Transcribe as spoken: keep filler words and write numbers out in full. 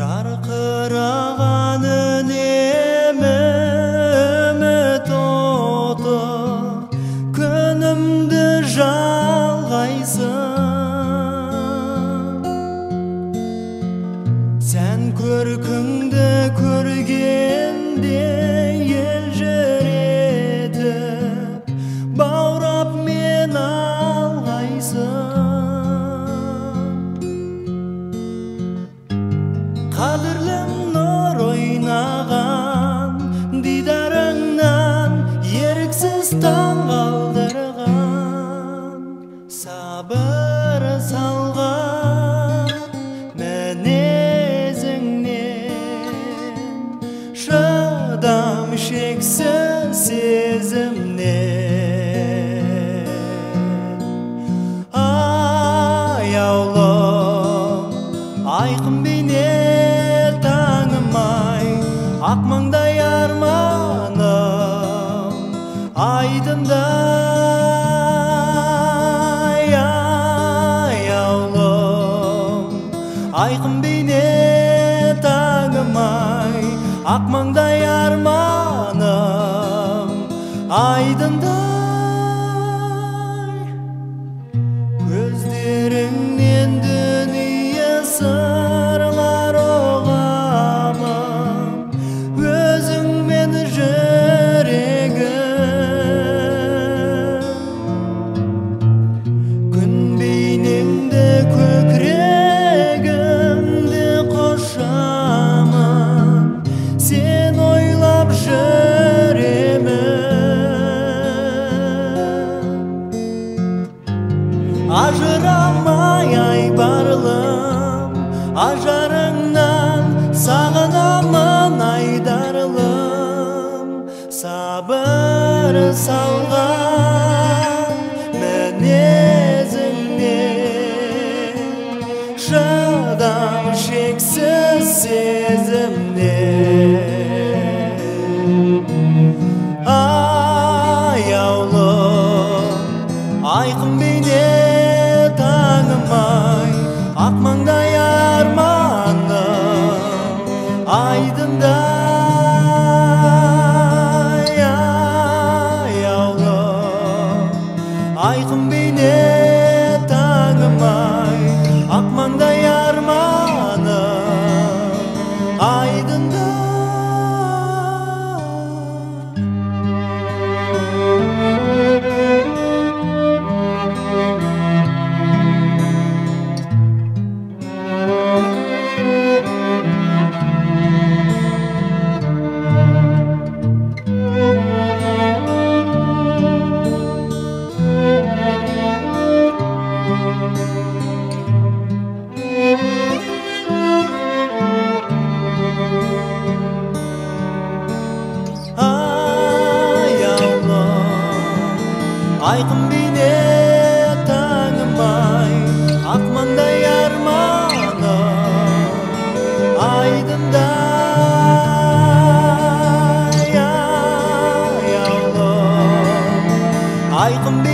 Жарқыраған үнемі үміт оты, күнімді жалғайсың. Сән көркіңді көргенде елжіретіп, баурап мен алғайсың. Қадірлім нұр ойнаған дидарыңнан еріксіз таң қалдырған, сабыр салған мінезіңнен, шыдам шексіз сезімнен. Аяулым айқын бейнет таңымай, ақ маңдай арманым айдындай. Аяулым айқын бейнет таңымай, ақ маңдай арманым айдындай. Көздеріңнен дүние сырлар оғамын, өзіңмен жүрегім. Күн бейнеңді көкірегімді құшамын, сен ойлап жүремін. Ажырамай айбарлым ажарыңнан, сағынамын айдарлым, сабыр салған мінезіңнен, шыдам шексіз сезімнен. Аяулым айқын бейнет таңымай, ақ маңдай арманым айдындай. Аяулым айқын бейнет таңымай, ақ маңдай арманым айдындай. Айқын бейнет таңымай, ақ маңдай арманым айдындай. Аяулым айқын